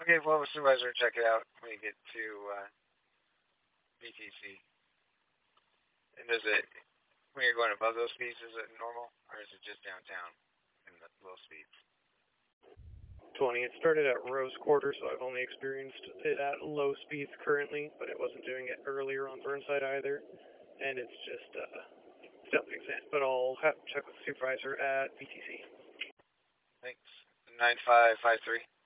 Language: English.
Okay, well, supervisor, check it out when you get to BTC. And does it, when you're going above those speeds, is it normal, or is it just downtown in the low speeds? 20. It started at Rose Quarter, so I've only experienced it at low speeds currently, but it wasn't doing it earlier on Burnside either. And it's just still makes sense. But I'll have to check with the supervisor at BTC. Thanks. 9553.